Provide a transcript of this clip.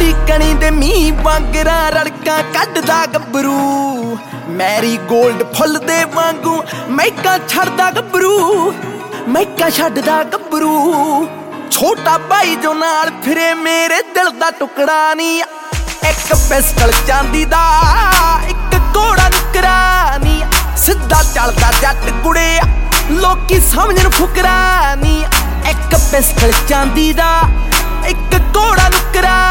ਠੰਡੀ ਕਣੀ ਦੇ ਮੀਂਹ ਵਾਂਗਰਾਂ ਰੜਕਾਂ ਕੱਢਦਾ ਗੱਭਰੂ ਮੈਰੀ ਗੋਲਡ ਫੁੱਲ ਦੇ ਵਾਂਗੂ ਮਹਿਕਾਂ ਛੱਡਦਾ ਗੱਭਰੂ ਮਹਿਕਾਂ ਛੱਡਦਾ ਗੱਭਰੂ ਛੋਟਾ ਭਾਈ ਜੋ ਨਾਲ ਫਿਰੇ ਮੇਰੇ ਦਿਲ ਦਾ ਟੁਕੜਾ ਨੀ ਇੱਕ ਪਿਸਟਲ ਚਾਂਦੀ ਦਾ ਇੱਕ ਘੋੜਾ ਨੁਕਰਾ ਨੀ ਸਿੱਧਾ ਚੱਲਦਾ ਜੱਟ ਕੁੜੇ ਲੋਕੀ ਸਮਝਣ ਫੁਕਰਾ ਨੀ ਇੱਕ ਪਿਸਟਲ ਚਾਂਦੀ ਦਾ ਇੱਕ ਘੋੜਾ ਨੁਕਰਾ